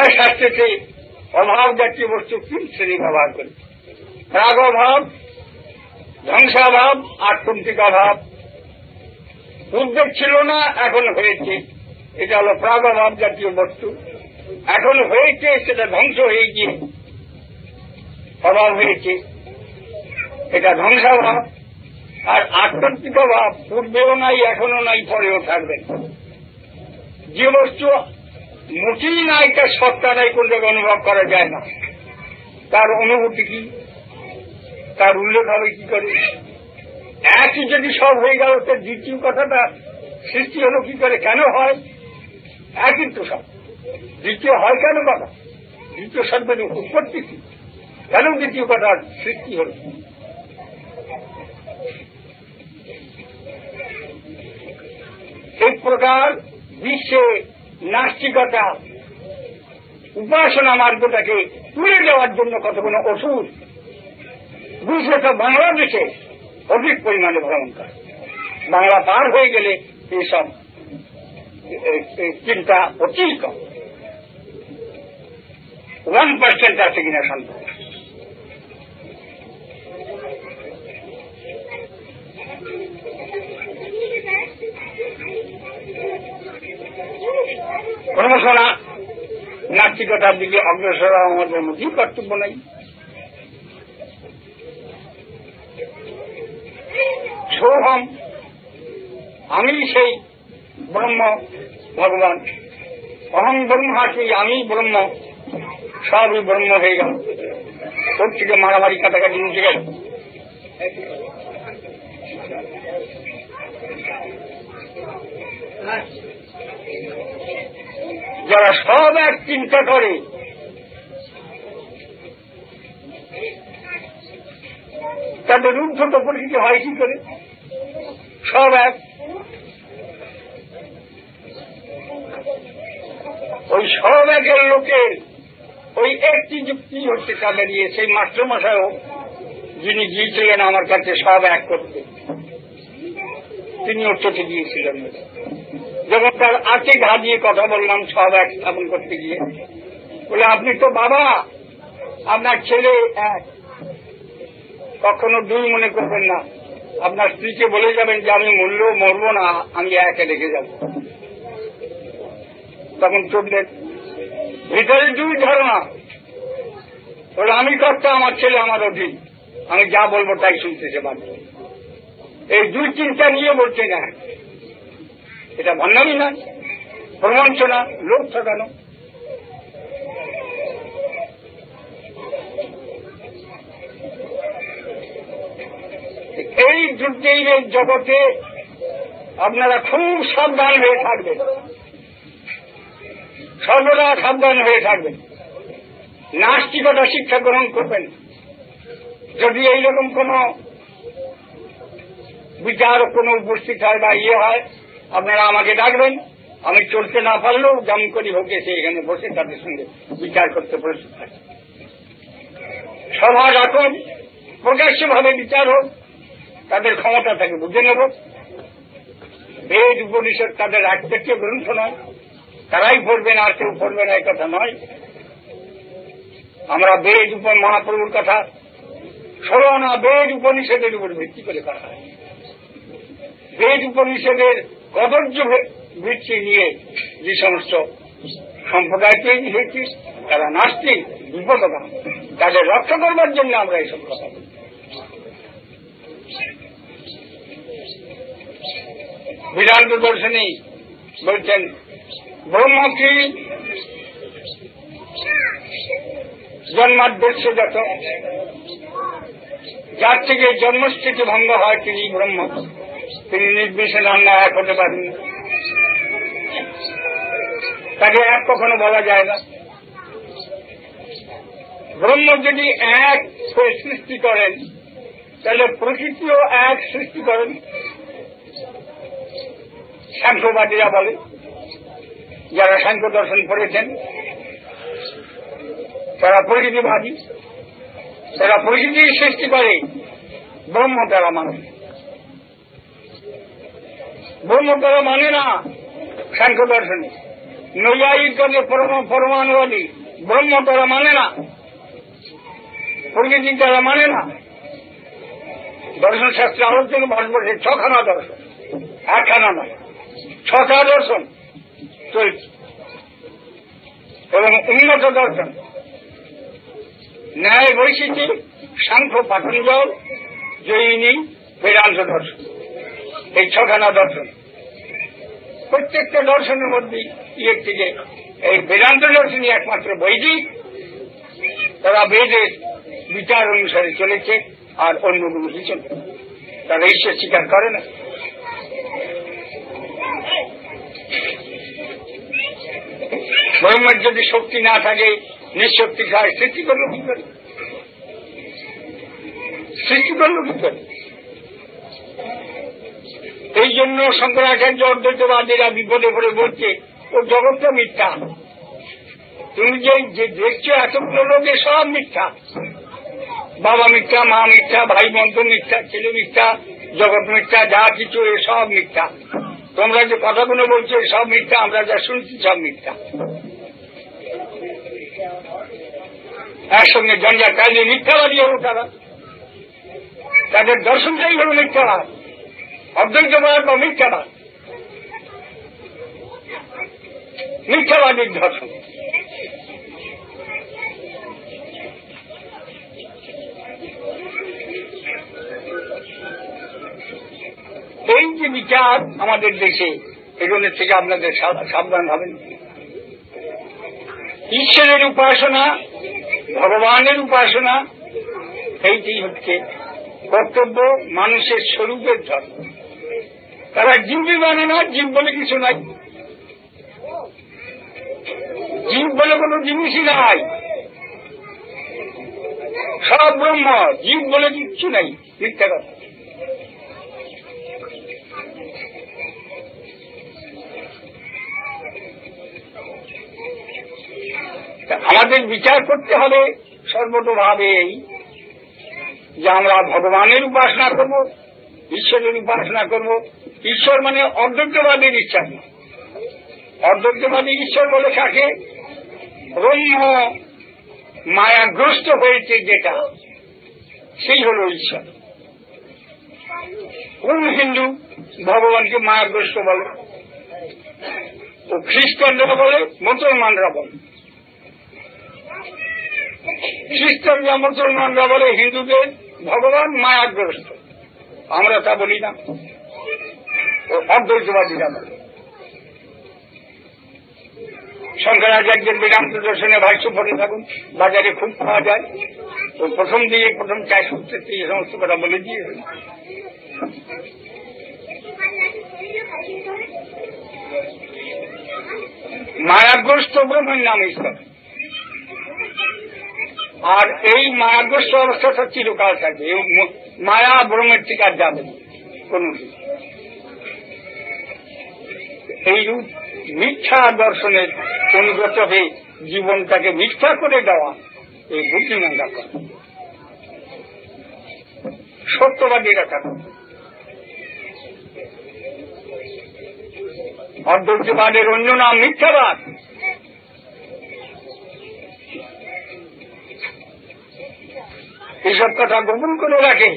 শাস্ত্রেতে অভাব জাতীয় বস্তু তিন শ্রেণী ব্যবহার করে। প্রাগভাব, ধ্বংসাভাব, আত্যন্তিকাভাব। উদ্যোগ ছিল না, এখন হয়েছে, এটা হল প্রাগভাব জাতীয় বস্তু। এখন হয়েছে, সেটা ধ্বংস হয়ে গিয়ে অভাব হয়েছে, এটা ধ্বংসাভাব। আর আত্যন্তিকভাব পূর্বেও নাই, এখনো নাই, পরেও থাকবে। যে বস্তু মোটেই নাই, তার সত্তা নাই, কোন জায়গায় অনুভব করা যায় না, তার অনুভূতি কি, তার উল্লেখ হবে কি করে? একই যদি সব হয়ে গেল, তার দ্বিতীয় কথাটা সৃষ্টি হলো কি করে, কেন হয়? একই তো সব, দ্বিতীয় হয় কেন কথা? দ্বিতীয় শব্দের উৎপত্তি কি, কেন দ্বিতীয় কথার সৃষ্টি হল? এই প্রকার বিশ্বে নাস্তিকতা উপাসনা মার্গটাকে তুলে দেওয়ার জন্য কতগুলো ওষুধ বিশেষত বাংলাদেশে অধিক পরিমাণে ভ্রমণ করে। বাংলা পার হয়ে গেলে এইসব চিন্তা অতি কম, 1% আছে কিনা সন্দেহ। ক্রমশনা নাস্তিকতার দিকে অগ্রসর আমাদের মধ্যেই কর্তব্য নেই। সোহম, আমি সেই ব্রহ্ম ভগবান, অহং ব্রহ্মাস্মি, আমি ব্রহ্ম, সবই ব্রহ্ম হয়ে গেল। ওর থেকে মারামারি কাটাকাটি নিচে গেল। যারা সব এক চিন্তা করে, তাদের রূপগত পরিচিতি হয় কি করে? সব এক। ওই সব একের লোকের ওই একটি যুক্তি হচ্ছে তাদের নিয়ে। সেই মাস্টারমশাইও যিনি গিয়েছিলেন আমার কাছে সব এক করতে, তিনি চিঠি দিয়েছিলেন। যখন তার আঁকে ঘা দিয়ে কথা বললাম সব এক স্থাপন করতে গিয়ে, বলে আপনি তো বাবা, আপনার ছেলে এক, কখনো দুই মনে করবেন না। আপনার স্ত্রীকে বলে যাবেন যে আমি মরব না, আমি একে রেখে যাব। তখন চললেন ভিতরে দুই ধারণা, বলে আমি কর্তা, আমার ছেলে আমার অধীন, আমি যা বলবো তাই শুনতেছে বাধ্য। এই দুই চিন্তা নিয়ে বলছে না, এটা ভণ্ডামি না, প্রবঞ্চনা, লোক ঠকানো। এই যুদ্ধের জগতে আপনারা খুব সাবধান হয়ে থাকবেন, সর্বদা সাবধান হয়ে থাকবেন। নাস্তিকতা শিক্ষা গ্রহণ করবেন। যদি এইরকম কোন বিচার কোনো উপস্থিত হয় বা ইয়ে হয়, আপনারা আমাকে ডাকবেন। আমি চলতে না পারলেও যেমন করি হোক এসে এখানে বসে তাদের সঙ্গে বিচার করতে প্রস্তুত থাকি। সভা রাখুন, প্রকাশ্যভাবে বিচার হোক, তাদের ক্ষমতা থাকে বুঝে নেব। বেদ উপনিষদ তাদের একপেক্ষে গ্রন্থ নয়, তারাই পড়বেন আর কেউ পড়বে না, এই কথা নয়। আমরা বেদ উপর মহাপ্রভুর কথা 16 বেদ উপনিষদের উপর ভিত্তি করে করা হয়। বেদ উপনিষদের কদর্য ভিত্তি নিয়ে যে সমস্ত সম্প্রদায় তৈরি হয়েছে, তারা নাস্তিক, বিপদগাম, তাদের রক্ষা করবার জন্য আমরা এইসব কথা বলি। বেদান্ত দর্শনে বলছেন ব্রহ্ম কি জন্মাদ্যস্য যত, যার থেকে জন্মস্থিতি ভঙ্গ হয় তিনি ব্রহ্ম, তিনি নির্বিশেষণ এক হতে পারেন। তাকে এক কখনো বলা যায় না। ব্রহ্ম যদি এক সৃষ্টি করেন, তাহলে প্রকৃতিও এক সৃষ্টি করেন। সাংখ্যবাদীরা বলে, যারা সাংখ্য দর্শন পড়েছেন তারা প্রকৃতিবাদী, তারা প্রকৃতি সৃষ্টি করে, ব্রহ্ম তারা মানে। ব্রহ্ম তারা মানে না সাংখ্য দর্শনে, নৈয়ায়িকগণের পরমাণুবাদী ব্রহ্ম তারা মানে না, প্রকৃতি তারা মানে না। দর্শন শাস্ত্রে আলোচনা ভারতবর্ষে 6খানা দর্শন, 1খানা নয়, 6টা দর্শন চলছে এবং উন্নত দর্শন, ন্যায় বৈশিষ্ট্য, সাংখ্য, পাতঞ্জল, জৈনী, বেদান্ত দর্শন, এই 6খানা দর্শন। প্রত্যেকটা দর্শনের মধ্যে থেকে এই বেদান্ত দর্শনই একমাত্র বৈদিক, তারা বেদের বিচার অনুসারে চলেছে, আর অন্যগুলো কিছু না, তারা ঈশ্বর স্বীকার করে না। ব্রহ্মের যদি শক্তি না থাকে, নিঃশক্তি খায়, সৃষ্টি করল কি করে? সৃষ্টি করল কি করে? এই জন্য শঙ্করাচার্য অদ্বৈতবাদীরা বিপদে পড়ে বলছে ও জগৎটা মিথ্যা, তুমি যে দেখছো এতগুলো লোকে সব মিথ্যা, বাবা মিথ্যা, মা মিথ্যা, ভাই বন্ধু মিথ্যা, ছেলে মিথ্যা, জগৎ মিথ্যা, যা কিছু সব মিথ্যা, তোমরা যে কথাগুলো বলছো সব মিথ্যা, আমরা যা শুনছি সব মিথ্যা। একসঙ্গে জঞ্জা কাজে মিথ্যাবাদী হল তারা, তাদের দর্শনটাই হল মিথ্যাবাদ, অদ্বৈতবাদ বা মিথ্যাবাদ, মিথ্যাবাদীর দর্শন। এই যে বিচার আমাদের দেশে, এগুলোর থেকে আপনাদের সাবধান হবেন। ঈশ্বরের উপাসনা, ভগবানের উপাসনা, এইটি হচ্ছে কর্তব্য মানুষের স্বরূপের ধর্ম। তারা জীবই মানে না, জীব বলে কিছু নাই, জীব বলে কোন জিনিসই নাই, সব ব্রহ্ম, জীব বলে কিচ্ছু নাই, মিথ্যা কথা। আমাদের বিচার করতে হবে সর্বতভাবে এই যে আমরা ভগবানের উপাসনা করব, ঈশ্বরের উপাসনা করব। ঈশ্বর মানে অদ্বৈতবাদীর ইচ্ছা না, অদ্বৈতবাদী ঈশ্বর বলে কাকে? ব্রহ্ম মায়াগ্রস্ত হয়েছে যেটা, সেই হল ঈশ্বর। কোন হিন্দু ভগবানকে মায়াগ্রস্ত বলে? ও খ্রিস্টানরা বলে, মুসলমানরা বলে। খ্রিস্টানরা মুসলমানরা বলে হিন্দুদের ভগবান মায়াগ্রস্ত, আমরা তা বলি না, ও অদ্বৈতবাদীরা বলে। শঙ্করাচার্যের বেদান্ত দর্শনে ভাষ্য পড়ে থাকুন, বাজারে খুব পাওয়া যায়। ও প্রথম 4 সূত্রে এই সমস্ত কথা বলে দিয়ে মায়াগ্রস্ত ব্রহ্মের নাম ঈশ্বর। আর এই মায়াগ্রস্ত অবস্থাটা চিরকাল থাকবে, মায়া ব্রহ্মের থেকে আর যাবে কোন। এইরূপ মিথ্যা দর্শনের অনুগত হয়ে জীবনটাকে মিথ্যা করে দেওয়া এই বুদ্ধিমানরা করে, সত্যবাদীরা থাকে। অদ্বৈতবাদের অন্য নাম মিথ্যাবাদ। এইসব কথা গোপন করে রাখে,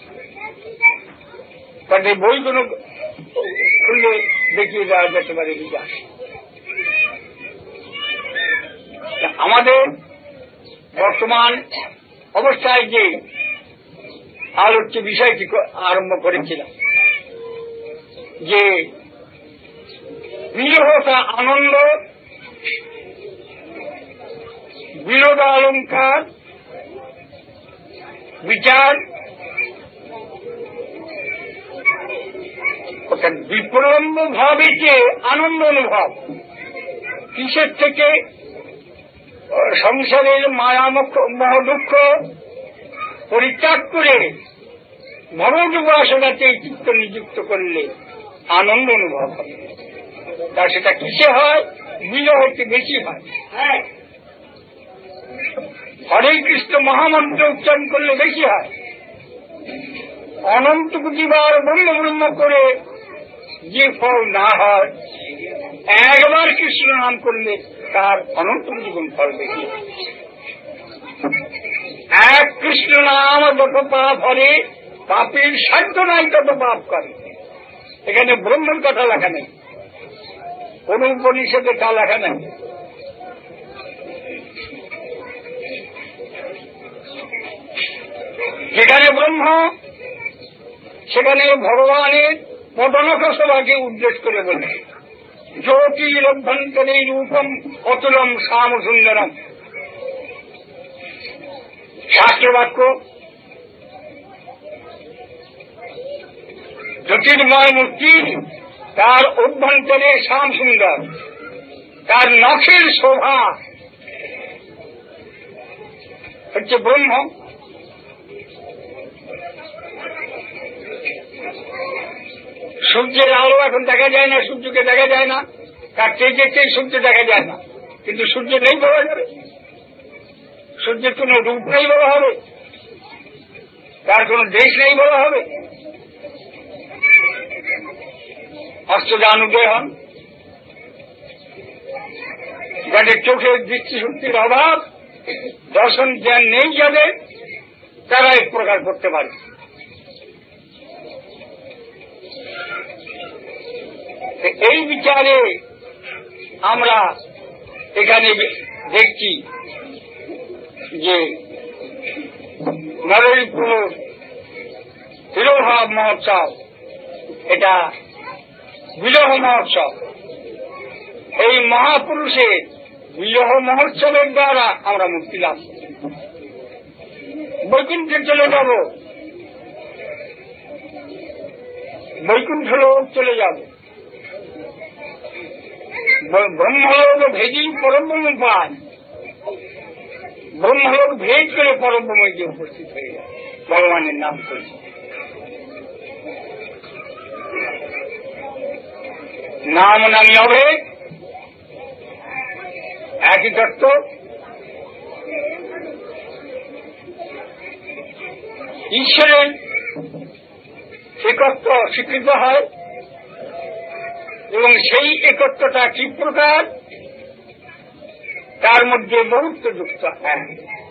তাদের বইগুলো খুলে দেখিয়ে দেওয়া যেতে পারে বিকাশ। আমাদের বর্তমান অবস্থায় যে আলোচ্য বিষয়টি আরম্ভ করেছিলাম, যে বিরহতা আনন্দ, বিরোধালঙ্কার, বিচার, অর্থাৎ বিপ্লম্ব ভাবে যে আনন্দ অনুভব, কিসের থেকে? সংসারের মায়া মহদুঃখ পরিত্যাগ করে ভগবত উপাসনাতে চিত্ত নিযুক্ত করলে আনন্দ অনুভব হবে। তা সেটা কিসে হয়? বিরহ হতে বেশি হয়। হরে কৃষ্ণ মহামন্ত্র উচ্চারণ করলে বেশি হয়। অনন্ত কোটিবার ব্রহ্ম ব্রহ্ম করে যে ফল না হয় একবার কৃষ্ণ নাম করলে তার অনন্ত জীবন ফল দেখি। এক কৃষ্ণ নাম যত পাপ হরে, পাপের সাধ্য নাই তত পাপ করে। এখানে ব্রহ্মের কথা লেখা নেই, কোন উপনিষদে তা লেখা নেই। যেখানে ব্রহ্ম সেখানে ভগবানের পদনখ সভাকে উদ্দেশ্য করে বলে, জ্যোতির অভ্যন্তরে রূপম অতুলম শ্যাম সুন্দরম। শাস্ত্র বাক্য, জ্যোতির্ময় মূর্তি, তার অভ্যন্তরে শ্যাম সুন্দর, তার নখের শোভা হচ্ছে ব্রহ্ম। সূর্যের আলো এখন দেখা যায় না, সূর্যকে দেখা যায় না, তার তেজেতেই সূর্য দেখা যায় না, কিন্তু সূর্য নেই বলা যাবে, সূর্যের কোন রূপ নেই বলা হবে, তার কোন দেশ নেই বলা হবে। অষ্টদানুদয় হন, যাদের চোখের দৃষ্টিশক্তির অভাব, দর্শন জ্ঞান নেই যাদের, তারা এক প্রকার করতে পারে। এই বিচারে আমরা এখানে দেখছি যে নরহরিপুর তিরোভাব মহোৎসব, এটা বিরহ মহোৎসব। এই মহাপুরুষের বিরহ মহোৎসবের দ্বারা আমরা মুক্তি লাভ করি, বৈকুণ্ঠে চলে যাব, বৈকুণ্ঠ লোক চলে যাব, ব্রহ্মলোক ভেদি পরব্রহ্ম পান, ব্রহ্মলোক ভেদ করে পরব্রহ্মে যে উপস্থিত হয়ে যায় ভগবানের নাম করে। নাম নামী অভেদ, একই তত্ত্ব। ঈশ্বরের একত্ব স্বীকৃত হয় এবং সেই একত্বটা কি প্রকার, তার মধ্যে বহুত্বযুক্ত এক,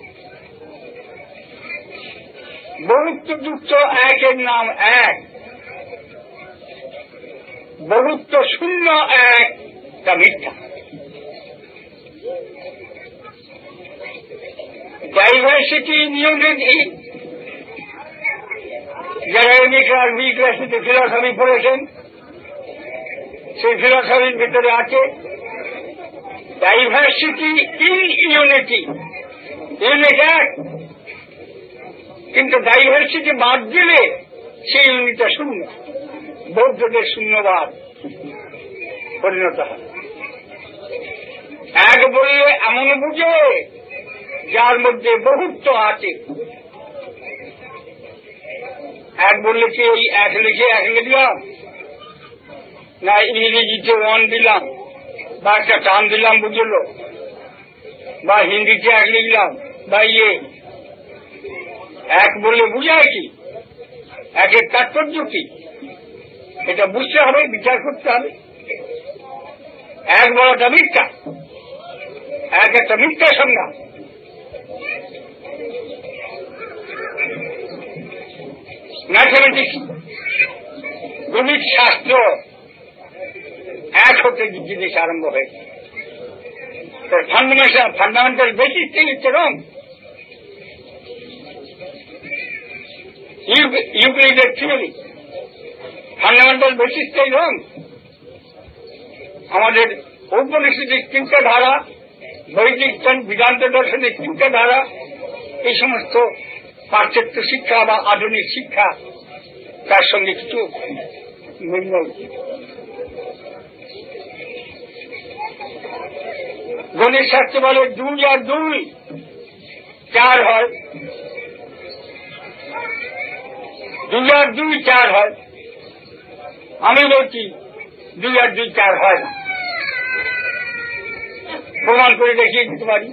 বহুত্বযুক্ত একের নাম এক, বহুত্ব শূন্য এক, তা মিথ্যা। ডাইভার্সিটি ইউনিটি, যারা এম এ ক্লাস বি ক্লাসে ফিলসফি পড়েছেন, সেই ফিলসফির ভিতরে আছে ডাইভার্সিটি ইন ইউনিটি, ইউনিট এক, কিন্তু ডাইভার্সিটি বাদ দিলে সেই ইউনিটটা শূন্য, বৌদ্ধদের শূন্যবাদ পরিণত হয়। এক বললে এমন বুঝে যার মধ্যে বহুত্ব আছে। এক বললে কি ওই এক লিখে এক লিখলাম, না ইংরেজিতে ওয়ান দিলাম বা একটা টান দিলাম বুঝলো, বা হিন্দিতে এক লিখলাম বা এক বললে বুঝায় কি, একের তাৎপর্য কি, এটা বুঝতে হবে, বিচার করতে হবে। এক বলাটা মিথ্যা, এক একটা মিথ্যা সংজ্ঞা। ম্যাথমেটিক্স, গণিত শাস্ত্র এক হতে জিনিস আরম্ভ হয়েছে, ফান্ডামেন্টাল বেসিসটাই হচ্ছে রং। ইউক্লিডের থিওরি ফান্ডামেন্টাল বেসিসটাই রং। আমাদের ঔপনিষদিক চিন্তাধারা, বৈদিক বেদান্ত দর্শনের চিন্তাধারা, এই সমস্ত পাশ্চাত্য শিক্ষা বা আধুনিক শিক্ষা তার সঙ্গে কিছু মিল। গণিত শাস্ত্রে বলে 2 আর 2 4 হয়, 2 আর 2 4 হয়। আমি বলছি 2 আর 2 4 হয় না, প্রমাণ করে দেখিয়ে দিতে পারি।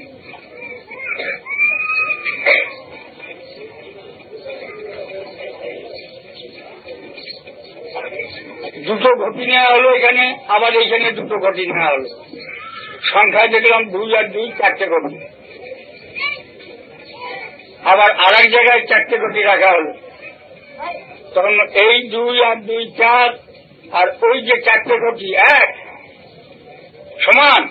দুটো ঘটি নেওয়া হলো এখানে, আবার এখানে দুটো ঘটি নেওয়া হলো, সংখ্যায় দেখলাম 2 আর 2 4টে ঘটি। আবার আর এক জায়গায় 4টে ঘটি রাখা হলো, তখন এই 2 আর 2 4, আর ওই যে 4টে ঘটি 1 সমান।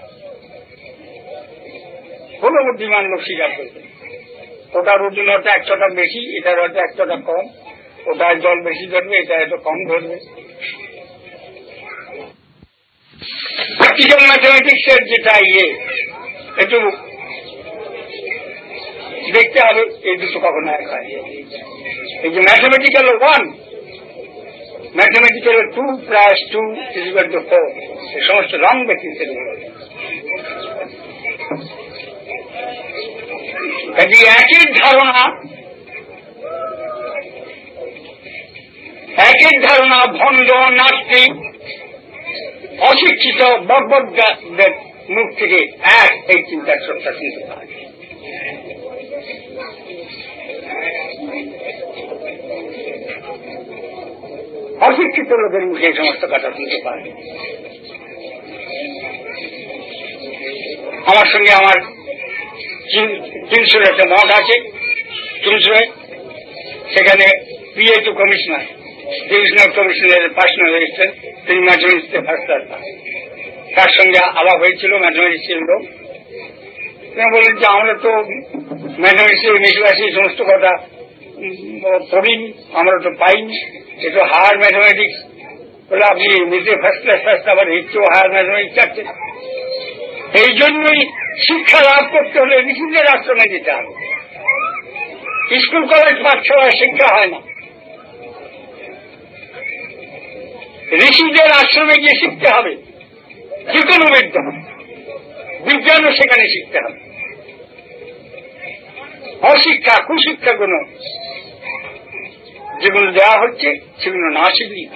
কোন বুদ্ধিমান লোক স্বীকার করবে ওটার ওজন হয়তো 100টা বেশি, এটার হয়তো 100টা কম, ওটার জল বেশি ধরবে, এটা হয়তো কম ধরবে। প্র্যাকটিক্যাল ম্যাথমেটিক্সের যেটা একটু দেখতে হবে এই দুটো কখনো এক হয়। এই যে ম্যাথমেটিক্যাল 1, ম্যাথমেটিক্যাল 2 + 2 = 4, এই সমস্ত রং ব্যক্তিত্ব। একই ধারণা ভণ্ড নাস্তিক অশিক্ষিত বর্বরদের মুখ থেকে এই চিন্তার সত্তা শুনতে পায়। অশিক্ষিত লোকের মুখে এই সমস্ত কথা শুনতে পায়। আমার সঙ্গে আমার তিনশোর একটা মঠ আছে, তিনশোয়, সেখানে PA2 কমিশনার, ডিভিশনাল কমিশনের পার্সোনাল রেজিস্ট্রেন্ট, তিনি ম্যাথমেটিক্সে ফার্স্ট ক্লাস পান। তার সঙ্গে আলাপ হয়েছিল ম্যাথমেটিক্সের লোক। তিনি বললেন যে আমরা তো ম্যাথমেটিক্সের বেশিরভাগ সমস্ত কথা পড়িনি, আমরা তো পাইনি, এ তো হায়ার ম্যাথমেটিক্স। বলে আপনি এমনিতে ফার্স্ট ক্লাস আবার একটু হায়ার ম্যাথমেটিক্স চাচ্ছে। এই জন্যই শিক্ষা লাভ করতে হলে ঋষিদের আশ্রমে যেতে হবে। স্কুল কলেজ পাঠশালায় শিক্ষা হয় না, ঋষিদের আশ্রমে গিয়ে শিখতে হবে। যে কোনো বিদ্যা, বিজ্ঞানও সেখানে শিখতে হবে। অশিক্ষা কুশিক্ষাগুলো যেগুলো দেওয়া হচ্ছে সেগুলো না শিখলেই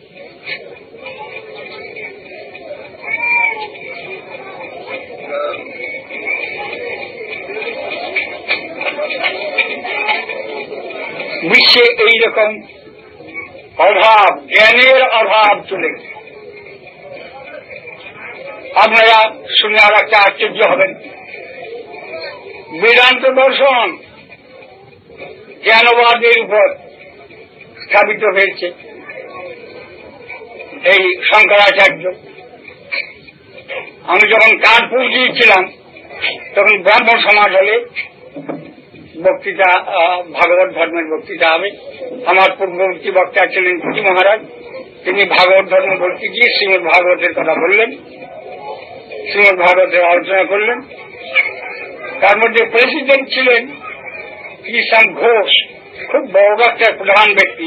বিশ্বে এইরকম অভাব, জ্ঞানের অভাব চলে গেছে। আপনারা শুনে আর একটা আশ্চর্য হবেন, বেদান্ত দর্শন জ্ঞানবাদের উপর স্থাপিত হয়েছে। এই শঙ্করাচার্য, আমি যখন কানপুর গিয়েছিলাম তখন ব্রাহ্মণ সমাজ হলে বক্তৃতা, ভাগবত ধর্মের বক্তৃতা হবে। আমার পূর্ববর্তী বক্তা ছিলেন পুরী মহারাজ, তিনি ভাগবত ধর্ম বলতে গিয়ে শ্রীমদ ভাগবতের কথা বললেন, শ্রীমদ ভাগবতের আলোচনা করলেন। তার মধ্যে প্রেসিডেন্ট ছিলেন কৃষ্ণ ঘোষ, খুব বড় একটা প্রধান ব্যক্তি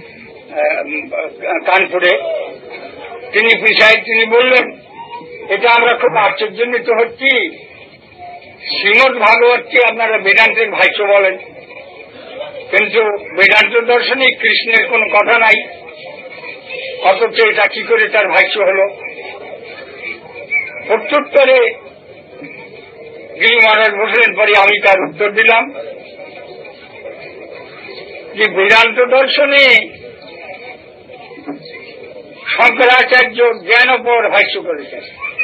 কানপুরে। তিনি প্রিসাইড, তিনি বললেন এটা আমরা খুব আশ্চর্যান্বিত হচ্ছি, শ্রীমদ ভাগবতকে আপনারা বেদান্তের ভাষ্য বলেন, কিন্তু বেদান্ত দর্শনে কৃষ্ণের কোন কথা নাই, অথচ এটা কি করে তার ভাষ্য হল? প্রত্যুত্তরে গিরি মহারাজ বসলেন, পরে আমি তার উত্তর দিলাম যে বেদান্ত দর্শনে শঙ্করাচার্য জ্ঞানপর ভাষ্য করেছেন,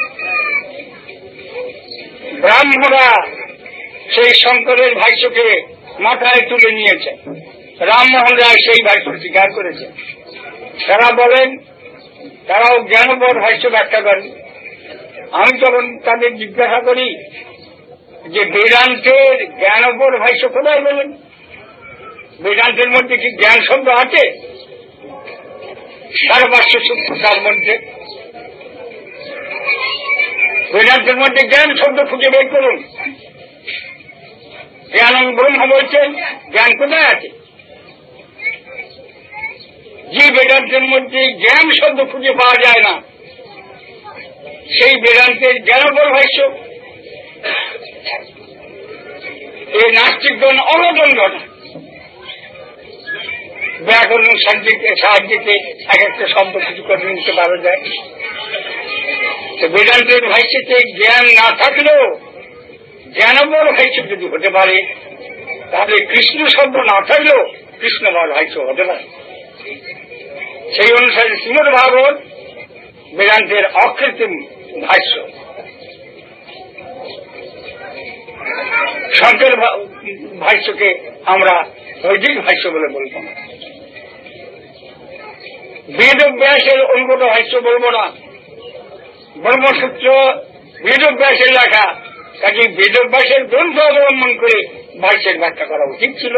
ব্রাহ্মণরা সেই শঙ্করের ভাষ্যকে মাথায় তুলে নিয়েছেন, রামমোহন রায় সেই ভাষ্য স্বীকার করেছেন। তারা বলেন তারাও জ্ঞানপর ভাষ্য ব্যাখ্যা করেন। আমি তখন তাদের জিজ্ঞাসা করি যে বেদান্তের জ্ঞানপর ভাষ্য কোথায় বলেন? বেদান্তের মধ্যে কি জ্ঞান শব্দ আছে? 550 সূত্রটার মধ্যে বেদান্তের মধ্যে জ্ঞান শব্দ খুঁজে বের করুন। জ্ঞান ব্রহ্ম বলছেন, জ্ঞান কোথায় আছে? যে বেদান্তের মধ্যে জ্ঞান শব্দ খুঁজে পাওয়া যায় না, সেই বেদান্তের জ্ঞানপর ভাষ্য এই নাস্তিকগণ অনটন ঘটায়। ব্যাকরণ সাহায্যে এক একটা শব্দ কিছু করে নিতে পারা যায়। বেদান্তের ভাষ্যতে জ্ঞান না থাকলেও জ্ঞানপর ভাষ্য যদি হতে পারে, তাহলে কৃষ্ণ শব্দ না থাকলেও কৃষ্ণপর ভাষ্য হতে পারে। সেই অনুসারে শ্রীমদ্ ভাগবত বেদান্তের অকৃত্রিম ভাষ্য। শঙ্কর ভাষ্যকে আমরা বৈদিক ভাষ্য বলে বলব না, বেদব্যাসের অনুগত ভাষ্য বলব না। ব্রহ্মসূত্র বেদব্যাসের লেখা, কাজে বেদব্যাসের গ্রন্থ অবলম্বন করে ভাষ্যের ব্যাখ্যা করা উচিত ছিল,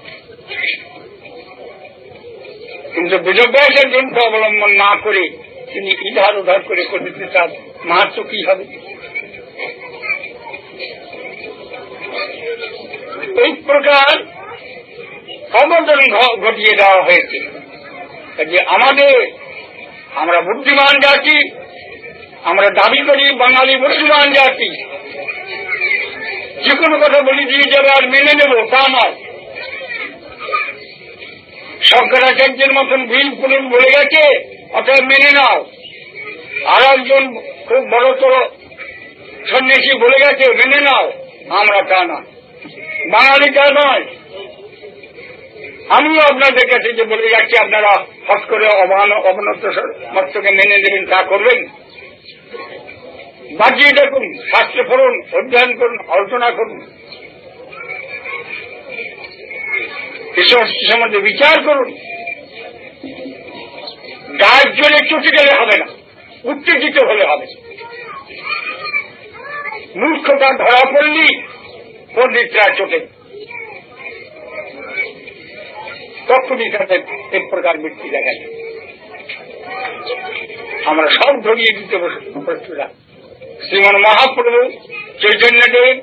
কিন্তু বেদব্যাসের গ্রন্থ অবলম্বন না করে তিনি ইধার উধার করে করতে চান, মাহাত্ম কি হবে? এই প্রকার অবদান ঘটিয়ে দেওয়া হয়েছে যে আমরা বুদ্ধিমান জাতি, আমরা দাবি করি বাঙালি বুদ্ধিমান জাতি, যে কোনো কথা বলি দিয়ে যাবে আর মেনে নেব তা নয়। শঙ্করাচার্যের মতন ভীম পুরুষ বলে গেছে, অতএব মেনে নাও। আর একজন খুব বড়তর সন্ন্যাসী বলে গেছে, মেনে নাও। আমরা তা না, বাঙালি তা নয়। আমিও আপনাদের কাছে যে বলে যাচ্ছি, আপনারা হট করে অবনত মস্তকে মেনে নেবেন, তা করবেন? বাজিয়ে দেখুন, শাস্ত্র পড়ুন, অধ্যয়ন করুন, আলোচনা করুন, এই সমস্ত সম্বন্ধে বিচার করুন। গায়ের জোরে চটে গেলে হবে না, উত্তেজিত হলে হবে। মূর্খতা ধরা পড়লি পণ্ডিতরা চটে, তখনই তাদের এক প্রকার মৃত্যু দেখা যায়। আমরা সব ধরিয়ে দিতে বসছিলাম। শ্রীমান মহাপ্রভু চৈতন্যদেব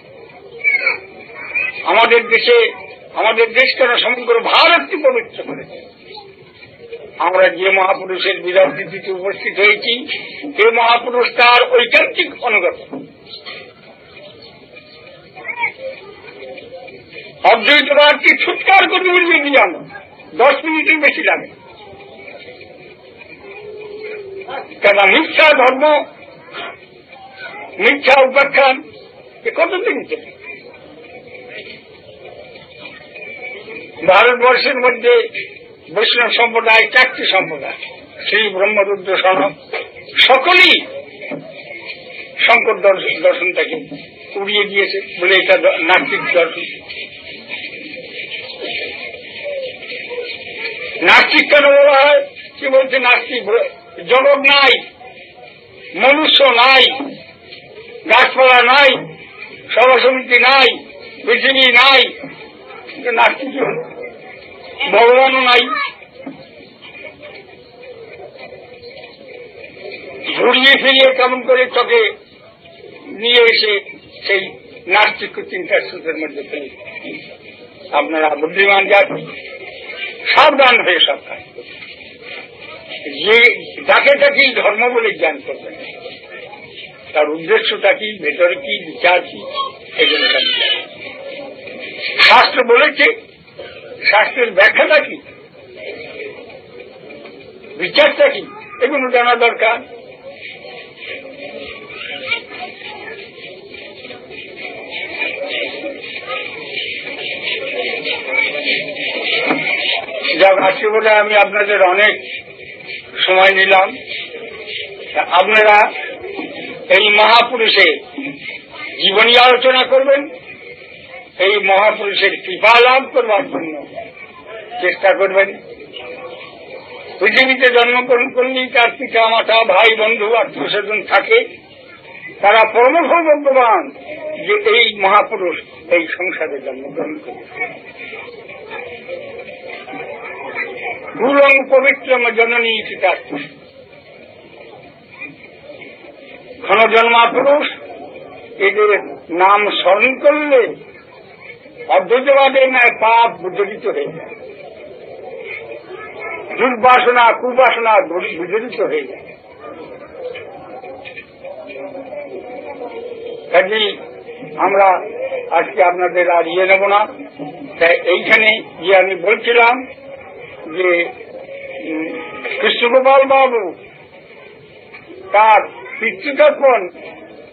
আমাদের দেশ কেন সমগ্র ভারতকে পবিত্র করেছে। আমরা যে মহাপুরুষের বিদায় তিথিতে উপস্থিত হয়েছি, এই মহাপুরুষ তার ঐকান্তিক অনুগত। অদ্বৈতবাদকে ছুটকার করে উড়িয়ে দিয়ে আমরা 10 মিনিটের বেশি লাগে, কেন মিথ্যা ধর্ম, মিথ্যা উপাখ্যান কতদিন চলে? ভারতবর্ষের মধ্যে বৈষ্ণব সম্প্রদায় 4টি সম্প্রদায়, শ্রী ব্রহ্মরুদ্র সনক, সকলেই শঙ্কর দর্শনটাকে উড়িয়ে দিয়েছে বলে এটা নাস্তিক দর্শন। নাস্তিক কেন বলা হয়? কি বলছে নাস্তিক? জগৎ নাই, মনুষ্য নাই, গাছপালা নাই, সভা সমিতি নাই, পৃথিবী নাই, নাস্তিক হল। ভগবানও নাই। ঘুরিয়ে ফিরিয়ে কেমন করে চোখে নিয়ে এসে সেই নাস্তিক চিন্তার সূত্রের মধ্যে ফেলে। আপনারা বুদ্ধিমান জাতি, সাবধান হয়ে সব কাজ করবেন। যে যাকে তাকেই ধর্ম বলে জ্ঞান করবেন, তার উদ্দেশ্যটা কি, ভেতরে কি, বিচার কি, এগুলো শাস্ত্র বলেছে, শাস্ত্রের ব্যাখ্যাটা কি, বিচারটা কি, এগুলো জানা দরকার। যা ভাষ্য বলে আমি আপনাদের অনেক সময় নিলাম। আপনারা এই মহাপুরুষের জীবনী আলোচনা করবেন, এই মহাপুরুষের কৃপা লাভ করবার জন্য চেষ্টা করবেন। পৃথিবীতে জন্মগ্রহণ করলেই তার পিতা মাতা, ভাই বন্ধু, আত্মীয় স্বজন থাকে, তারা পরম সৌভাগ্যবান যে এই মহাপুরুষ এই সংসারে জন্মগ্রহণ করে। কুলং পবিত্রম জননী পিতা, ঘন জন্মা পুরুষ, এদের নাম স্মরণ করলে অদ্বৈতবাদের ন্যায় পাপ বিজড়িত হয়ে যায়, দুর্বাসনা কুবাসনা বিজড়িত হয়ে যায়। কাজেই আমরা আজকে আপনাদের আর নেব না। তাই এইখানে যে আমি বলছিলাম যে কৃষ্ণগোপাল বাবু তার পিতৃতর্পণ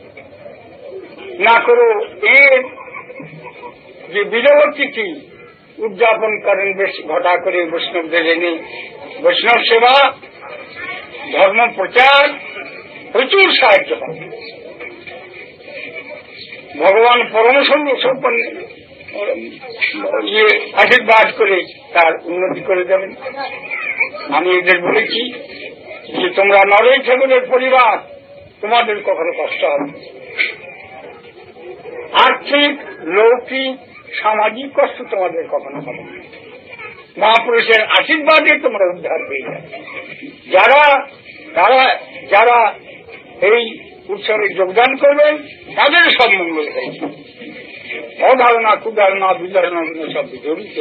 না করো, এর যে বিজয় তিথি উদযাপন করেন বেশ ঘটা করে বৈষ্ণবদের এনে বৈষ্ণব সেবা ধর্ম প্রচার প্রচুর সাহায্য পাবে। ভগবান পরম আশীর্বাদ করে তার উন্নতি করে দেবেন। আমি এদের বলেছি যে তোমরা নরেশ ঠাকুরের পরিবার, তোমাদের কখনো কষ্ট হবে, আর্থিক লৌকিক সামাজিক কষ্ট তোমাদের কখনো হবে না। মহাপুরুষের আশীর্বাদে তোমরা উদ্ধার পেয়ে যাবে। যারা এই উৎসবে যোগদান করবেন তাদের সব মঙ্গল হয়েছে। অধারণা কুধারণা বিধারণা সব জড়িত।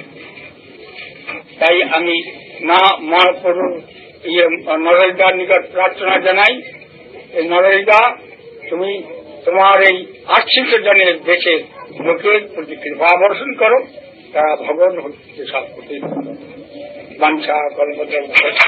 তাই আমি মহাপুরুষ নরেশদার নিকট প্রার্থনা জানাই, এই নরেশদা তুমি তোমার এই আশ্রিত জনের দেশের লোকের প্রতি কৃপা বর্ষণ করো, তারা ভগবান হচ্ছে সব প্রতি বাঞ্ছা কল্পতর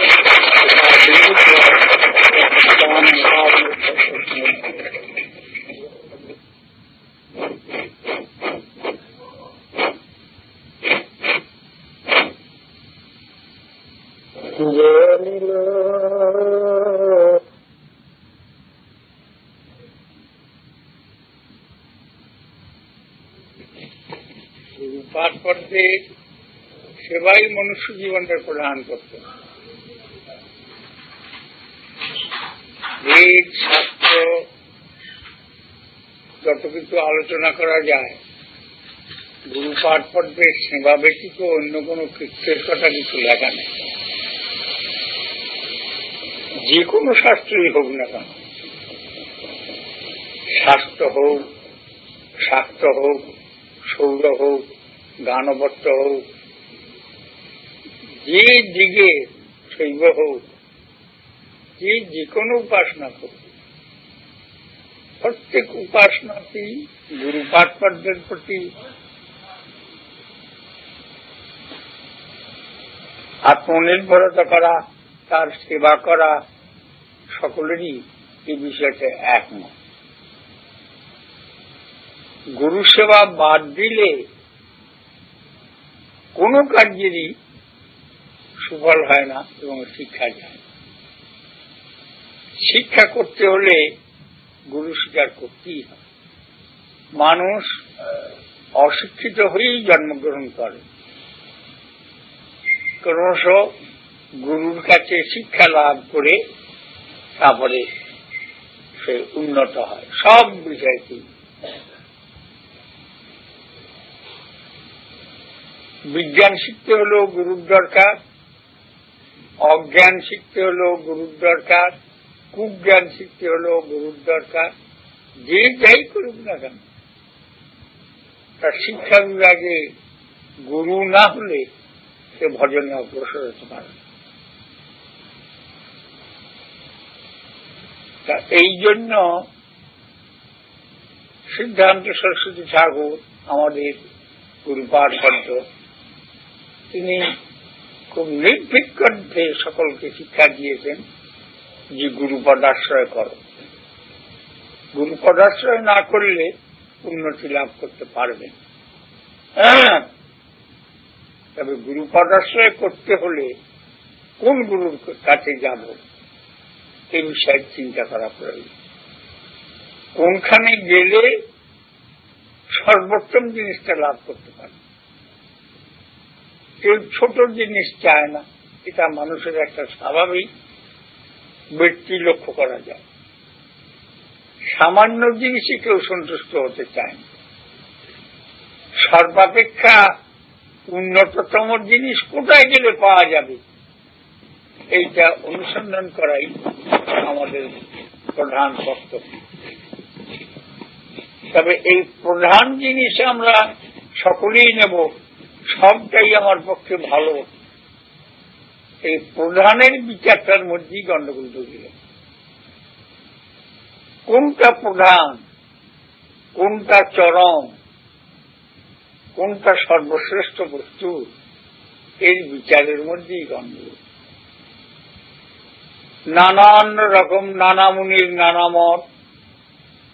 পাঠ করতে সেবাই মনুষ্য জীবনের প্রধান করত। বেদ শাস্ত্র যত কিছু আলোচনা করা যায়, গুরু পাঠ পর্বের সেবা ব্যতীত অন্য কোন কৃত্যের কথা কিছু লেখা নেই। যে কোনো শাস্ত্রই হোক না কেন, শাস্ত্র হোক, শাক্ত হোক, সৌর হোক, গানবত্ত হোক, যে দিকে শৈব হোক, যে কোনো উপাসনা হোক, প্রত্যেক উপাসনাতেই গুরু পাঠ পর্বের প্রতি আত্মনির্ভরতা করা, তার সেবা করা, সকলেরই এই বিষয়টা একমত। গুরু সেবা বাদ দিলে কোন কার্যেরই সুফল হয় না এবং শিক্ষা যায়। শিক্ষা করতে হলে গুরু স্বীকার করতেই হয়। মানুষ অশিক্ষিত হয়েই জন্মগ্রহণ করে, ক্রমশ গুরুর কাছে শিক্ষা লাভ করে তারপরে সে উন্নত হয় সব বিষয়টি। বিজ্ঞান শিখতে হলেও গুরুর দরকার, অজ্ঞান শিখতে হলেও গুরুর দরকার, কুজ্ঞান শিখতে হলেও গুরুর দরকার। যে যাই করুক না কেন, তার শিক্ষা বিভাগে গুরু না হলে সে ভজনে অগ্রসর হতে পারে। তা এই জন্য সিদ্ধান্ত সরস্বতী ঠাকুর আমাদের গুরুপাঠ পদ্ম, তিনি খুব নির্ভীক কণ্ঠে সকলকে শিক্ষা দিয়েছেন যে গুরুপদাশ্রয় করো। গুরুপদাশ্রয় না করলে উন্নতি লাভ করতে পারবেন। তবে গুরুপদাশ্রয় করতে হলে কোন গুরুর কাছে যাব এই বিষয়ে চিন্তা করা প্রয়োজন। কোনখানে গেলে সর্বোত্তম জিনিসটা লাভ করতে পারবে। কেউ ছোট জিনিস চায় না, এটা মানুষের একটা স্বাভাবিক বৃত্তি লক্ষ্য করা যায়। সামান্য জিনিসে কেউ সন্তুষ্ট হতে চায় না। সর্বাপেক্ষা উন্নততম জিনিস কোথায় গেলে পাওয়া যাবে এইটা অনুসন্ধান করাই আমাদের প্রধান কর্তব্য। তবে এই প্রধান জিনিস আমরা সকলেই নেব, সবটাই আমার পক্ষে ভালো, এই প্রধানের বিচারটার মধ্যেই গণ্ডগোল ঢুকে গেল। কোনটা প্রধান, কোনটা চরম, কোনটা সর্বশ্রেষ্ঠ বস্তু, এর বিচারের মধ্যেই গণ্ডগোল। নানান রকম নানা মুনির নানা মত,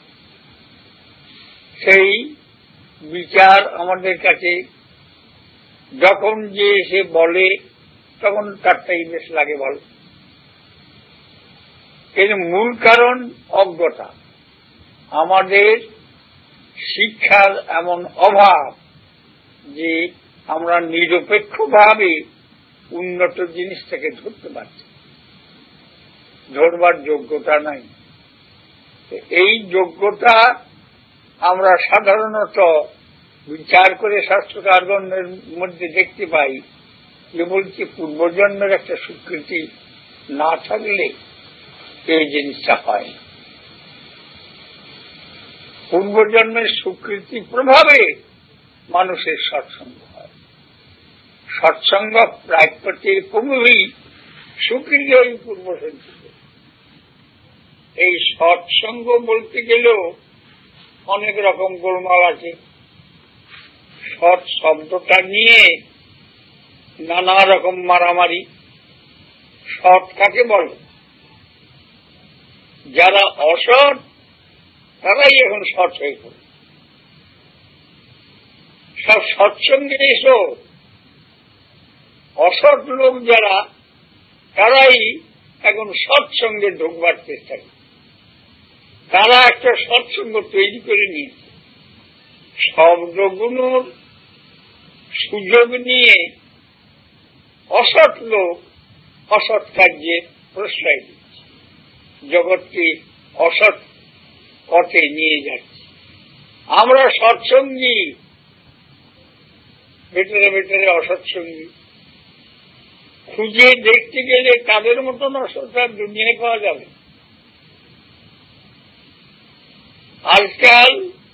সেই বিচার আমাদের কাছে যখন যে এসে বলে তখন তারটাই বেশ লাগে বল। এর মূল কারণ অজ্ঞতা। আমাদের শিক্ষার এমন অভাব যে আমরা নিরপেক্ষভাবে উন্নত জিনিসটাকে ধরতে পারছি, ধরবার যোগ্যতা নাই। এই যোগ্যতা আমরা সাধারণত বিচার করে শাস্ত্রকারগণের মধ্যে দেখতে পাই যে বলছি পূর্বজন্মের একটা স্বীকৃতি না থাকলে এই জিনিসটা হয়। পূর্বজন্মের স্বীকৃতি প্রভাবে মানুষের সৎসঙ্গ হয়। সৎসঙ্গ প্রাপ্যতে পুরোই স্বীকৃতি ওই পূর্বসঞ্চিত। এই সৎসঙ্গ বলতে গেলেও অনেক রকম গোলমাল আছে। সৎ শব্দটা নিয়ে নানা রকম মারামারি। সৎ কাকে বলে? যারা অসৎ তারাই এখন সৎ হয়ে পড়ে। সব সৎসঙ্গে এসো, অসৎ লোক যারা তারাই এখন সৎসঙ্গে ঢুকবার চেষ্টা করে। তারা একটা সৎসঙ্গ তৈরি করে নিয়েছে। শব্দগুলোর সুযোগ নিয়ে অসৎ লোক অসৎ কার্যে প্রশ্রয় দিচ্ছে, জগৎকে অসৎ পথে নিয়ে যাচ্ছে। আমরা সৎসঙ্গী, ভেতরে ভেতরে অসৎসঙ্গী। খুঁজে দেখতে গেলে তাদের মতন অসৎ আর দুনিয়ায় পাওয়া যাবে। আজকাল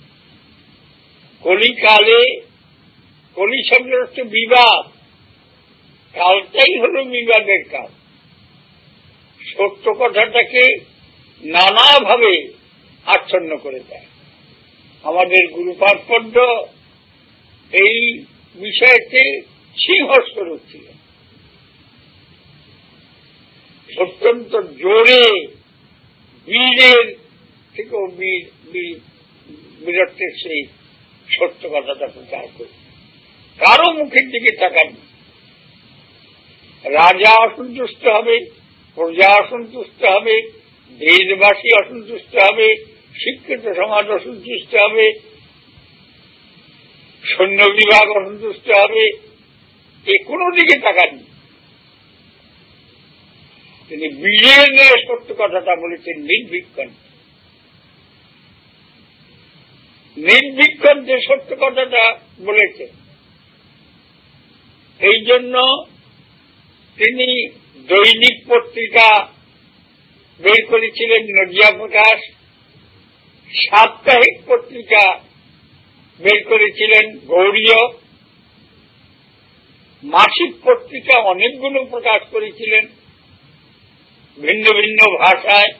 কলিকালে, কলি শব্দ হচ্ছে বিবাদ, কালটাই হল বিবাদের কাল। সত্য কথাটাকে নানাভাবে আচ্ছন্ন করে দেয়। আমাদের গুরুপাদপদ্ম এই বিষয়তে সিংহস্বরূপ ছিলেন। অত্যন্ত জোরে বীরের থেকেও বীরত্বের সেই সত্য কথাটা প্রচার করে কারো মুখের দিকে তাকাননি। রাজা অসন্তুষ্ট হবে, প্রজা অসন্তুষ্ট হবে, দেশবাসী অসন্তুষ্ট হবে, শিক্ষিত সমাজ অসন্তুষ্ট হবে, সৈন্য বিভাগ অসন্তুষ্ট হবে, এ কোনো দিকে তাকাননি। তিনি বীরের নিয়ে সত্য কথাটা বলেছেন নির্ভীক্ষণ। নির্ভীক্ষণ যে সত্য কথাটা বলেছেন, এই জন্য তিনি দৈনিক পত্রিকা বের করেছিলেন নদিয়া প্রকাশ, সাপ্তাহিক পত্রিকা বের করেছিলেন গৌড়ীয়, মাসিক পত্রিকা অনেকগুলো প্রকাশ করেছিলেন ভিন্ন ভিন্ন ভাষায়।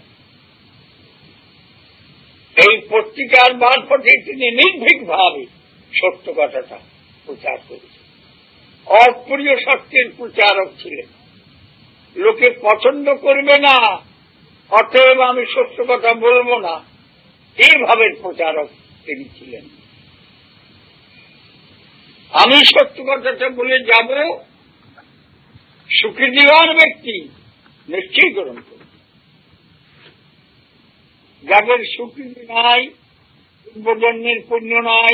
এই পত্রিকার মারফতে তিনি নির্ভীকভাবে সত্য কথাটা প্রচার করেছেন। অপ্রিয় সত্যের প্রচারক ছিলেন। লোকে পছন্দ করবে না, অতএব আমি সত্য কথা বলবো না, এইভাবে প্রচারক তিনি ছিলেন। আমি সত্য কথাটা বলে যাব, স্বীকৃতিবান ব্যক্তি নিশ্চয়ই গ্রহণ করবে। যাদের স্বীকৃতি নাই, পূর্বজন্মের পুণ্য নাই,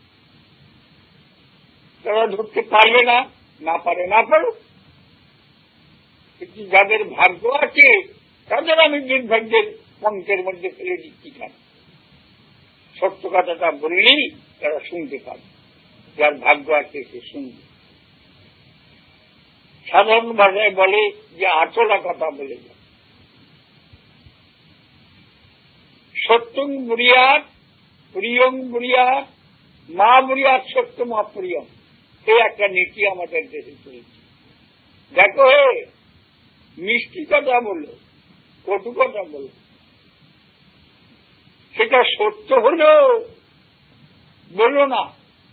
তারা ধরতে পারবে না, না পারে না পারুক। কিন্তু যাদের ভাগ্য আছে তাদের আমি দুর্ভাগ্যের পঙ্কের মধ্যে ফেলে দিচ্ছি কেন? সত্য কথাটা বললেই তারা শুনতে পাবে, যার ভাগ্য আছে সে শুনবে। সাধারণ ভাষায় বলে যে আচলা কথা বলে যায়। সত্যং বুড়িয়াত, প্রিয়ং বুড়িয়াত, মা বুড়িয়াত সত্যম অপ্রিয়ম, এই একটা নীতি আমাদের দেশে চলেছে। দেখো, মিষ্টি কথা বলো, কটু কথা বলো, সেটা সত্য হলেও বলো না।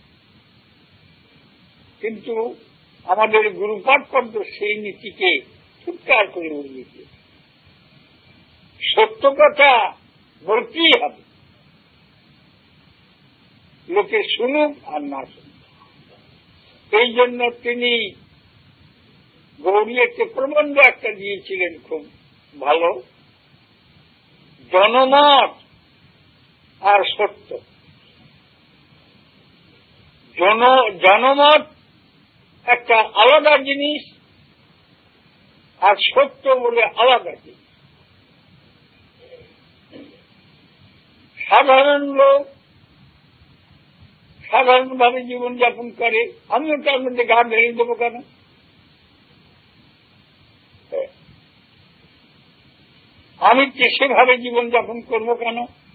কিন্তু আমাদের গুরুপাদপদ্ম সেই নীতিকে ফুৎকার করে উড়িয়েছে। সত্য কথা বলতেই হবে, লোকে শুনুক আর না শুনুক। এই জন্য তিনি গৌরীকে প্রবন্ধ একটা দিয়েছিলেন, খুব ভালো, জনমত আর সত্য। জনমত একটা আলাদা জিনিস, আর সত্য বলে আলাদা জিনিস। সাধারণ লোক সাধারণভাবে জীবনযাপন করে, আমিও তার মধ্যে গা ঢেলে দেবো কেন? আমি সেভাবে জীবনযাপন করবো কেন?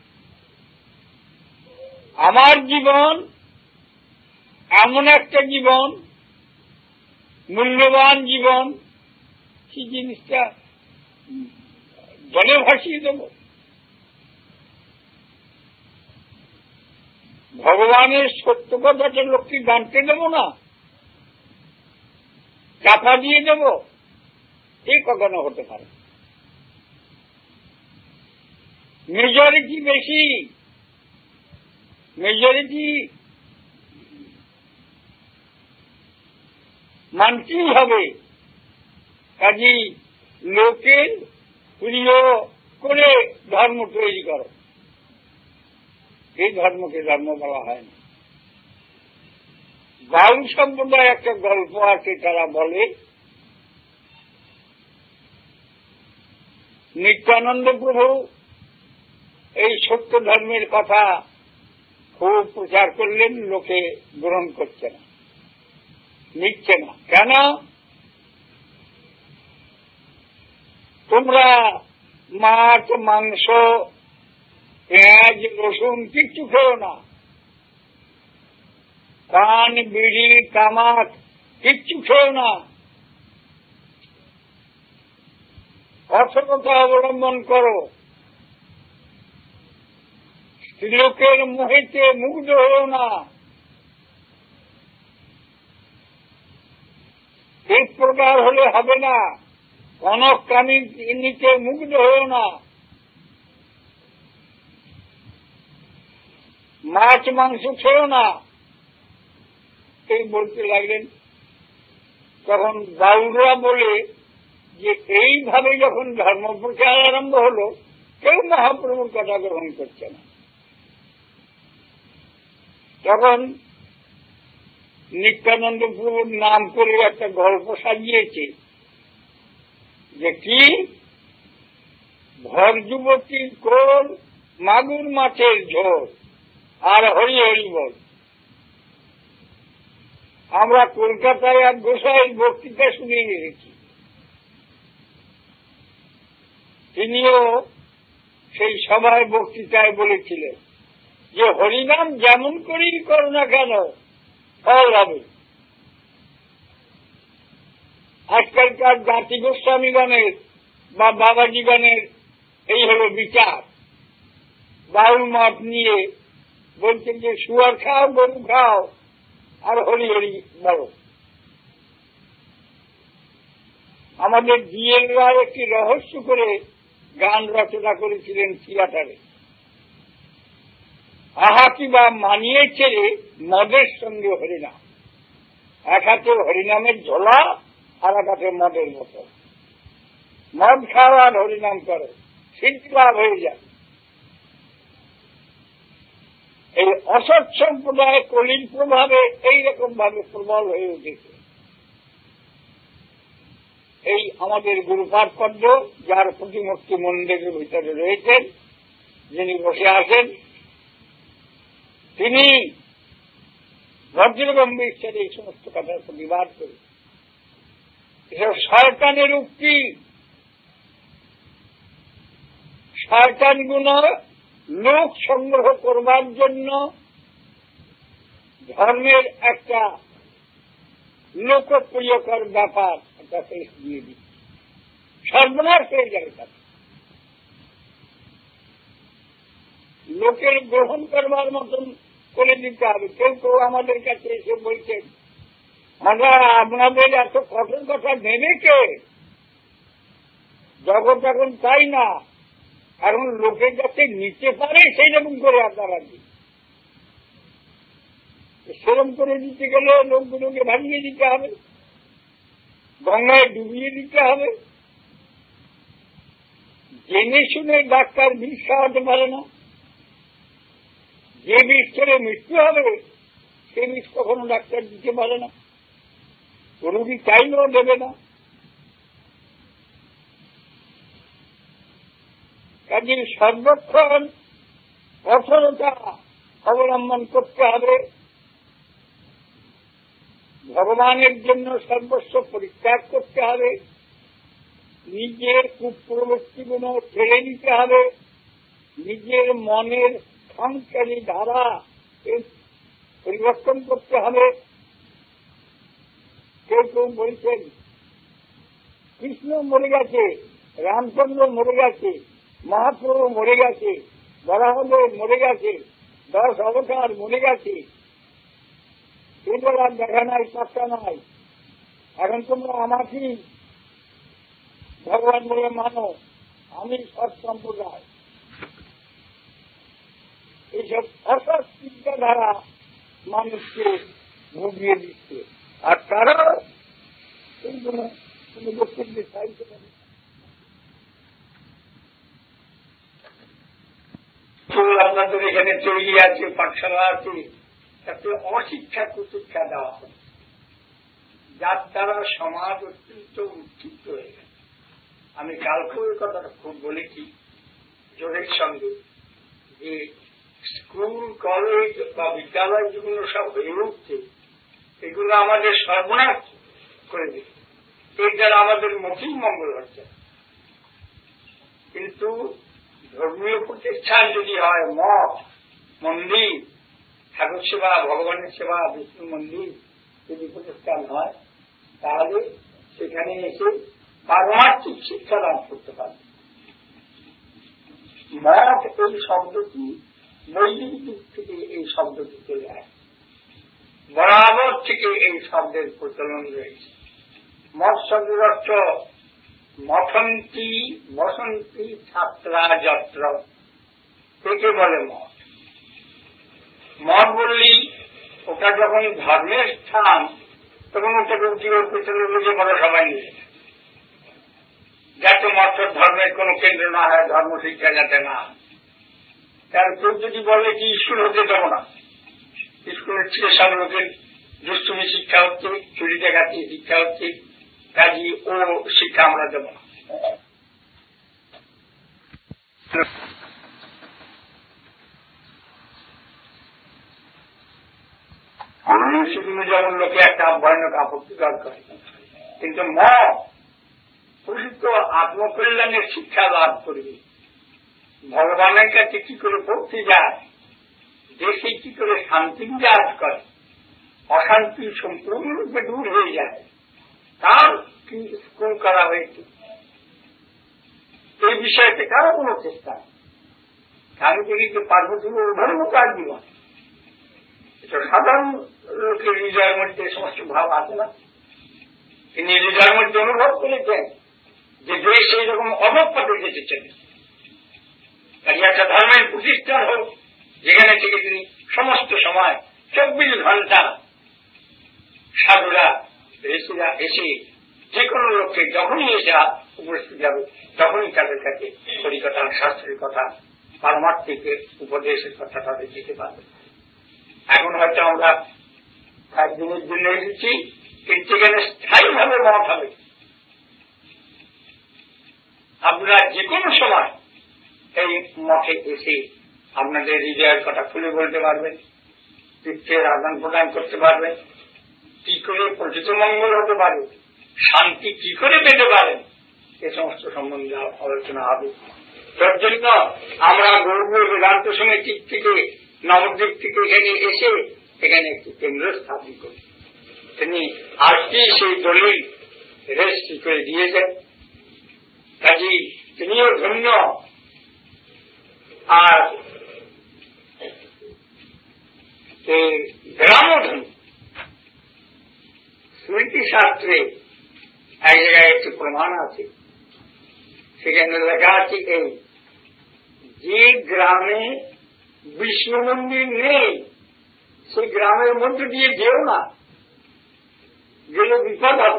আমার জীবন এমন একটা জীবন, মূল্যবান জীবন, কি জিনিসটা জলে ভাসিয়ে দেব? ভগবানের সত্য কথাটা লোককে জানতে দেব না, চাপা দিয়ে দেব? এই কখনো হতে পারে। মেজরিটি বেশি, মেজরিটি মানতেই হবে। কাজেই লোকের প্রিয় করে ধর্ম তৈরি করো, এই ধর্মকে ধর্ম বলা হয় না। বাউল সম্প্রদায় একটা গল্প আছে, তারা বলে নিত্যানন্দ প্রভু এই সত্য ধর্মের কথা খুব প্রচার করলেন, লোকে গ্রহণ করছে না, নিচ্ছে না। কেন? তোমরা মাছ, মাংস, পেঁয়াজ, রসুন কিচ্ছু খেও না, পান, বিড়ি, তামাক কিচ্ছু খেও না, অসততা অবলম্বন করো, স্ত্রীলোকের মোহেতে মুগ্ধ হও না, এই প্রকার হলে হবে না, কনক কামিনীতে মুগ্ধ হও না, মাছ মাংস খেও না, এই বলতে লাগলেন। তখন বাউলরা বলে যে এইভাবে যখন ধর্ম প্রচার আরম্ভ হল, কেউ মহাপ্রভুর কথা গ্রহণ করছে না। তখন নিত্যানন্দ প্রভুর নাম করে একটা গল্প সাজিয়েছে, যে কি ভর যুবতীর কোল, মাগুর মাছের ঝোল, আর হরি হরি বল। আমরা কলকাতায় এক গোসাইয়ের বক্তৃতা শুনে এসেছি, তিনিও সেই সভায় বক্তৃতায় বলেছিলেন যে হরিনাম যেমন করেই করো না কেন ফল হবে। আজকালকার জাতি গোস্বামীগণের বা বাবাজীগণের এই হল বিচার, বাউল মত নিয়ে বলছেন যে শুয়ার খাও, গরু খাও, আর হরি হরি বলো। আমাদের ডিএল রায় একটি রহস্য করে গান রচনা করেছিলেন থিয়েটারে, আহা কি বা মানিয়েছে রে মদের সঙ্গে হরিনাম। এক হাতে হরিনামের ঝোলা, আর এক হাতে মদের বোতল। মদ খাও আর হরিনাম করো, সিদ্ধি লাভ হয়ে যায়। এই অসৎ সম্প্রদায় কলির প্রভাবে এইরকম ভাবে প্রবল হয়ে উঠেছে। এই আমাদের গুরুপাদ পদ্ম, যার প্রতিমূর্তি মন্দিরের ভিতরে রয়েছেন, যিনি বসে আছেন, তিনি ভদ্রগম্ভীর সাথে এই সমস্ত কথার প্রতিবাদ করে। এসব শয়তানের উক্তি, শয়তানগুলো লোক সংগ্রহ করবার জন্য ধর্মের একটা লোকপ্রিয়কর ব্যাপার একটা শেষ দিয়ে দিচ্ছে, সর্বনাশ হয়ে যাবে। তাকে লোকের গ্রহণ করবার মতন করে দিতে হবে। কেউ কেউ আমাদের কাছে এসে বলছেন, আমরা আপনাদের এত কঠোর কথা নেবে কে? জগৎ এখন তাই না, এখন লোকের কাছে নিতে পারে সেই রকম করে আপনারা দিন। সেরম করে দিতে গেলে লোকগুলোকে ভাঙিয়ে দিতে হবে, গঙ্গায় ডুবিয়ে দিতে হবে। জেনে শুনে ডাক্তার বিষ খাওয়াতে পারে না, যে বিষ খেলে মৃত্যু হবে সে বিষ কখনো ডাক্তার দিতে পারে না, রোগী চাইলেও দেবে না। কাজে সর্বক্ষণ কঠোরতা অবলম্বন করতে হবে, ভগবানের জন্য সর্বস্ব পরিত্যাগ করতে হবে, নিজের কুপ্রবৃত্তিগুলো ছেড়ে দিতে হবে, নিজের মনের সংসারী ধারা পরিবর্তন করতে হবে। কেউ কেউ বলছেন কৃষ্ণ মরে গেছে, রামচন্দ্র মরে গেছে, মহাপ্রভু মরে গেছে, বরাহদেব মরে গেছে, 10 অবতার মরে গেছে, এগুলো আর দেখা নাই, পাত্তা নাই। এখন তোমরা আমাকেই ভগবান বলে মানো, আমি সৎ সম্প্রদায়। এইসব অসৎ চিন্তাধারা মানুষকে ভুগিয়ে দিচ্ছে, আর তারা কোনো বক্তব্যে চাইতে পারে। আপনাদের এখানে তৈরি আছে, পাঠশালা আছে, তাতে অশিক্ষা কুশিক্ষা দেওয়া হয়, যার দ্বারা সমাজ অত্যন্ত উত্থিত হয়ে গেছে। আমি কালকেও এই কথাটা খুব বলেছি জোরের সঙ্গে, যে স্কুল কলেজ বা বিদ্যালয় যেগুলো সব হয়ে উঠছে, এগুলো আমাদের সর্বনাশ করে দিচ্ছে, এর দ্বারা আমাদের মোটেই মঙ্গল হচ্ছে। কিন্তু ধর্মীয় প্রতিষ্ঠান যদি হয়, মঠ মন্দির, ঠাকুর সেবা, ভগবানের সেবা, বিষ্ণু মন্দির যদি প্রতিষ্ঠান হয়, তাহলে সেখানে এসে পারমার্থিক শিক্ষা লাভ করতে পারবে। মঠ এই শব্দটি বৈদিক দিক থেকে এই শব্দটি চলে আসে, বরাবর থেকে এই শব্দের প্রচলন রয়েছে। মঠ শব্দের অর্থ মঠন্তি বসন্তি ছাত্রা যত্র, একে বলে মঠ। মঠ বললেই ওটা যখন ধর্মের স্থান, তখন ওটাকে উঠিয়ে পেছনে বুঝে বড় সবাই নিয়ে, যাতে মঠ ধর্মের কোন কেন্দ্র না হয়, ধর্ম শিক্ষা যাতে না। তার কেউ যদি বলে কি স্কুল হতে দেব না, স্কুলের থেকে সব লোকের দুষ্টুমি শিক্ষা হচ্ছে, চুরি ডাকাতি শিক্ষা হচ্ছে, কাজী ও শিক্ষা আমরা দেব না। সেগুলো যেমন লোকে একটা ভয়ানক আপত্তিকর করে, কিন্তু মঠ প্রসিদ্ধ আত্মকল্যাণের শিক্ষা লাভ করবে, ভগবানের কাছে কি করে ভক্তি যায়, দেশে কি করে শান্তি বিরাজ করে, অশান্তি সম্পূর্ণরূপে দূর হয়ে যায়, তার কি স্কুল করা হয়েছে, এই বিষয়তে কারো কোন চেষ্টা নেই। আমি বলি যে পার্বতী ধর্ম কার জীবন, এটা সাধারণ লোকের হৃদয়ের মধ্যে সমস্ত ভাব আছে না, তিনি হৃদয়ের মধ্যে অনুভব করেছেন যে দেশ সেই রকম অবক্ষতে যেতেছেন। কাজে একটা ধর্মের প্রতিষ্ঠান হোক, যেখানে থেকে তিনি সমস্ত সময় 24 ঘন্টা সাধুরা ঋষিরা এসে যে কোনো লোককে যখনই এসে উপস্থিত হবে, তখনই তাদের কাছে হরিকথা, শাস্ত্রের কথা, পারমার্থিক উপদেশের কথা তাদের দিতে পারবে। এখন হয়তো আমরা 1 দিনের জন্য এসেছি, কিন্তু এখানে স্থায়ীভাবে মঠ হবে। আপনারা যে কোনো সময় এই মঠে এসে আপনাদের হৃদয়ের কথা খুলে বলতে পারবেন, তীর্থের আদান প্রদান করতে পারবেন, কি করে প্রকৃত মঙ্গল হতে পারে, শান্তি কি করে পেতে পারেন, এ সমস্ত সম্বন্ধে আলোচনা হবে। তার জন্য আমরা গৌড়ীয় বেদান্ত সমিতি থেকে নবদ্বীপ থেকে এখানে এসে এখানে একটি কেন্দ্র স্থাপন করি। তিনি আজকে সেই দলিল রেজিস্ট্রি করে দিয়েছেন, কাজী তিনিও ধন্য। আর গ্রামও ধন্য। স্মৃতি শাস্ত্রে এক জায়গায় একটি প্রমাণ আছে, সেখানে লেখা আছে এই, যে গ্রামে বিষ্ণু মন্দির নেই সেই গ্রামের মধ্যে দিয়ে যেও না, গেলে বিপদ হবে।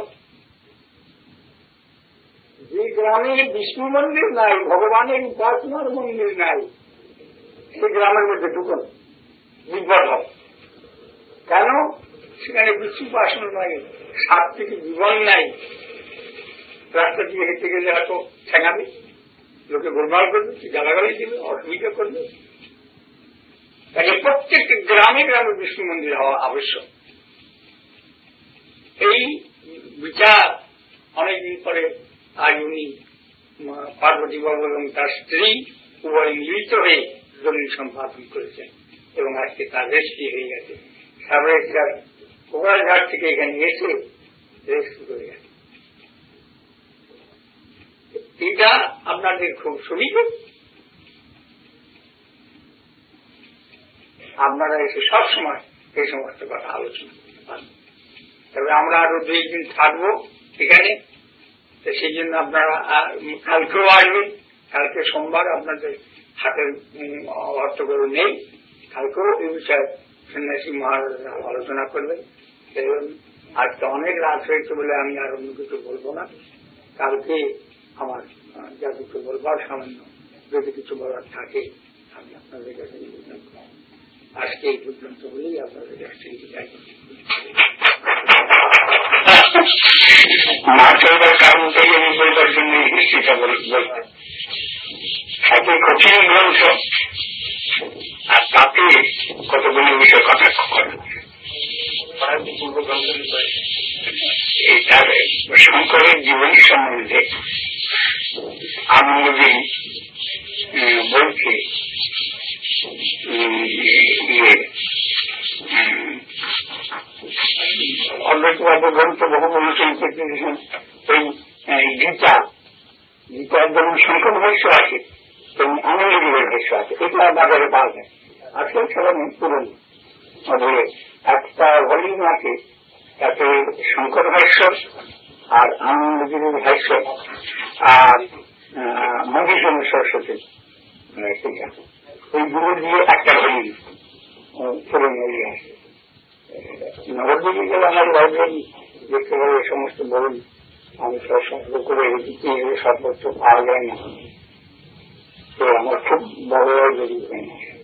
যে গ্রামে বিষ্ণু মন্দির নাই, ভগবানের উপাসনার মন্দির নাই, সেই গ্রামের মধ্যে ঢুকুন, বিপদ হবে। কেন? সেখানে বিষ্ণু উপাসনা নাই, সাত্বিক জীবন নাই। রাস্তা দিয়ে হেঁটে গেলে এত ঠেঙাবে, লোকে গোলমাল করবে, গালাগালি দেবে, অসুবিধা করবে। তাই প্রত্যেকটি গ্রামে গ্রামে বিষ্ণু মন্দির হওয়া আবশ্যক। এই বিচার অনেকদিন পরে আজ উনি পার্বতী বাবু এবং তার স্ত্রী উভয় মিলিত হয়ে জমিন সম্পাদন করেছেন এবং আজকে তার রেস্ট্রি হয়ে গেছে। সাবরেস্টার কোকরাঝাট থেকে এখানে এসে রেস্ট করে গেছে। এটা আপনাদের খুব সুবিধা। আপনারা এসে সবসময় এই সমস্ত কথা আলোচনা করতে পারেন। তবে আমরা আরো 2 দিন থাকবো এখানে, তো সেই জন্য আপনারা কালকেও আসবেন। কালকে সোমবার, আপনাদের হাতের অর্থ করে নেই। কালকেও এই বিষয়ে সন্ন্যাসী মহারাজরা আলোচনা করবেন। আজকে অনেক রাত হয়েছে বলে আমি আর অন্য কিছু বলবো না। কালকে আমার যা কিছু বলবার সামান্য যদি কিছু বলার থাকে আমি আপনাদের কাছে নিবেদন করব। আজকে এই পর্যন্ত বলেই আপনাদের কাছে বিদায় করব। মাছ হইবার কারণ থেকে আমি বলবার জন্য হিস্ট্রিটা বলতে এত কঠিন গ্রন্থ, আর তাতে কতগুলো বিষয় কটাক্ষ করে। শঙ্করের জীবনী সম্বন্ধে আনন্দগিরি বলছে অদ্বৈতবাদ গ্রন্থ বহু অনুসরণ করতে দিয়েছেন। এই গীতা যেমন শঙ্কর ভাষ্য আছে তেমনি আনন্দগিরির ভাষ্য আছে, এটা বাজারে পাওয়া যায়। আসলে সবাই পুরনো একটা ভলিউম আছে, তাতে শঙ্কর ভাষ্য আর আনন্দগিরির ভাষ্য আর মধুসূদন সরস্বতী টিকা, ওইগুলো দিয়ে একটা ভলিউম পুরনো ইয়ে আছে। নবদ্বীপে গেলে আমার লাইব্রেরি দেখতে পাবো সমস্ত বই আমি সব সংগ্রহ করে রেখেছি, সর্বোচ্চ পাওয়া যায় না। তো আমার খুব বড় লাইব্রেরি।